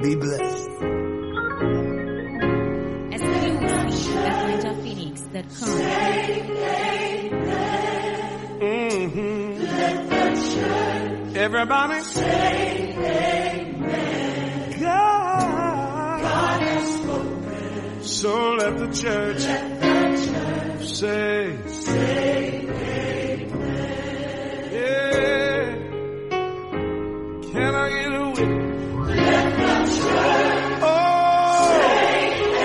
Be blessed. SWC@NinjaPhoenix.com. Let the church. Everybody say amen. God has spoken. So let the church, say amen. Yeah. Can I get a witness? Let the church say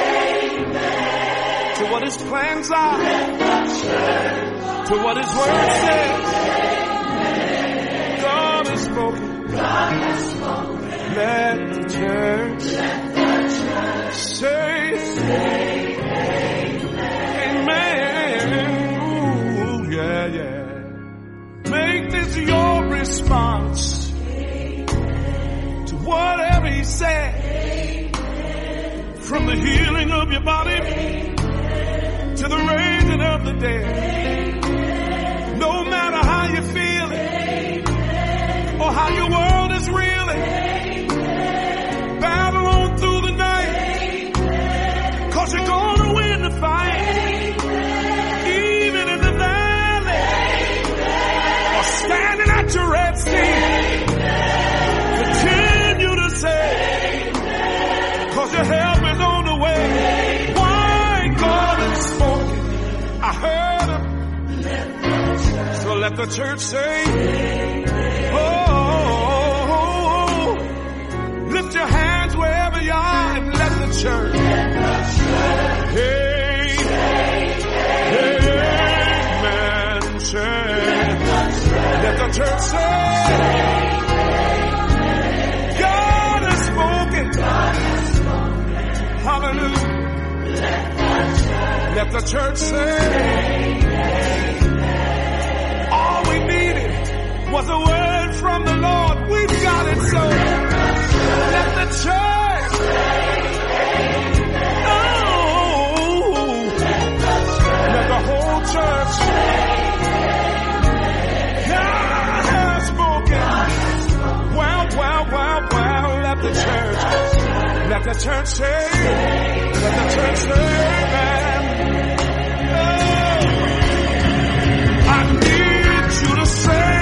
amen. To what his plans are. Let the church. To what his word says. God has spoken. God has spoken. Let the church say amen. Ooh, yeah, yeah. Make this your response to whatever he said. From the healing of your body to the raising of the dead. No matter how you feel it or how your world is reeling, battle on through the night, 'cause you're gonna win the fight. Even in the valley or standing at your Red Sea, continue to say, 'cause your help is on the way. Why? God has spoken. I heard him. So let the church say, oh, lift your hands wherever you are and let the church, hey, amen, say, let the church say, God has spoken, hallelujah, let the church say, was a word from the Lord. We've got it, so let the church. Oh, let the whole church. God has spoken. Well, let the church. Let the church say. Let the church say, amen. Oh, I need you to say.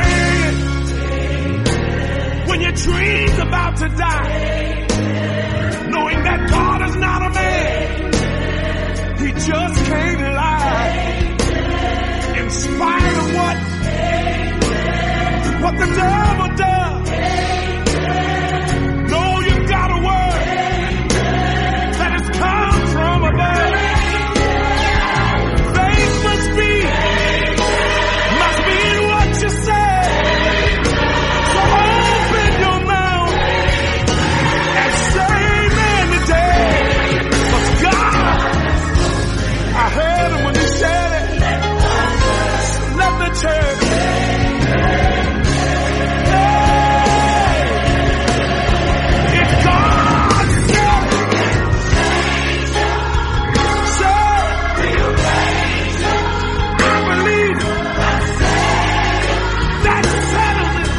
When your dream's about to die, knowing that God is not a man, he just can't lie. In spite of what the devil does, know you've got a word that has come from above. Faith must be in what you say. I heard him when he said it. Let the church. If God said it, I believe it. That settles it.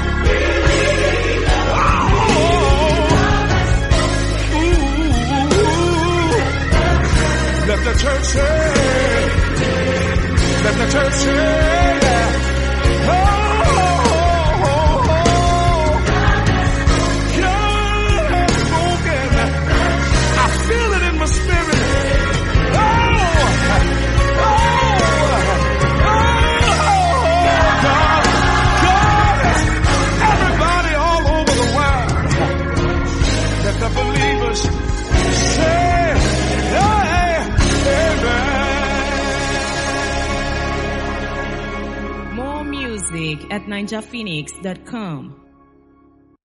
Let the church say. Let the church say, oh, God has spoken. I feel it in my spirit. God has everybody all over the world. Let the believers say, More music at NinjaPhoenix.com.